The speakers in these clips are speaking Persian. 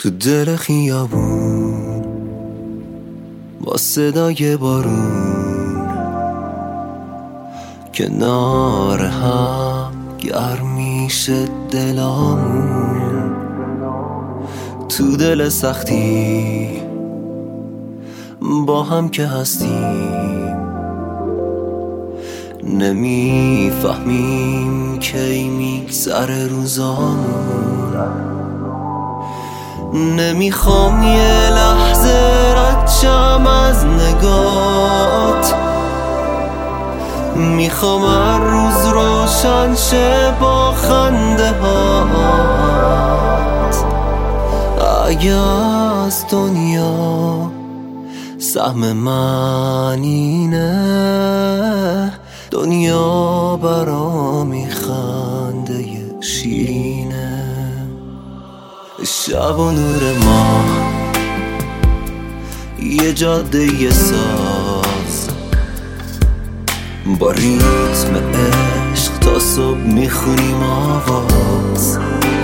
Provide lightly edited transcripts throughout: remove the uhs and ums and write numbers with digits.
تو دل خیابون با صدای بارون کنار هم گرم میشه دلامون. تو دل سختی با هم که هستیم نمیفهمیم کی میگذره روزامون. نمیخوام یه لحظه رد شم از نگات، میخوام هر روز روشن شه با خنده هات. اگه از دنیا سهم من اینه، دنیا برام خنده شیرینه. شب و نور ما یه جاده ساز با ریتم عشق تا صبح میخونیم آواز.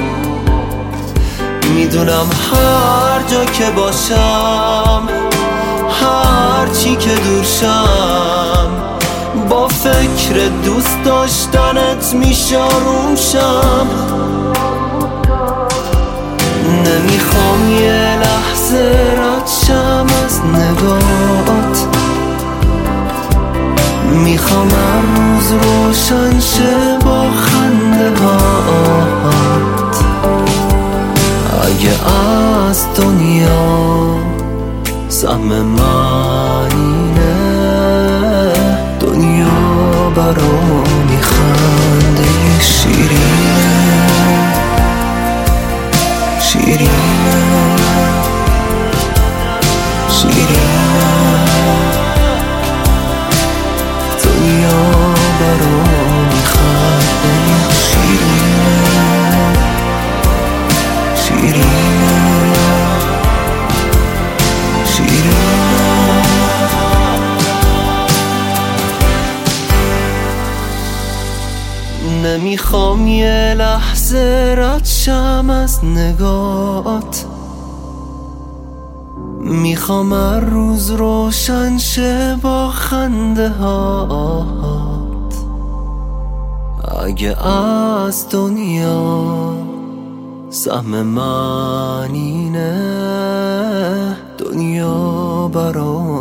میدونم هر جا که باشم، هر چی که دور شم، با فکر دوست داشتنت میشاروم شم. نمیخوام یه لحظه رد شم از نگات، میخوام هر روز روشن شه با خنده هات. اگه از دنیا سهم من اینه، دنیا برام خنده شیرینه شیرینه شیرینه. دنیا برام خنده شیرینه شیرینه شیرینه. نمیخوام یه لحظه رد شم از نگات، میخوام هر روز روشن شه با خنده هات. اگه از دنیا سهم من اینه، دنیا برام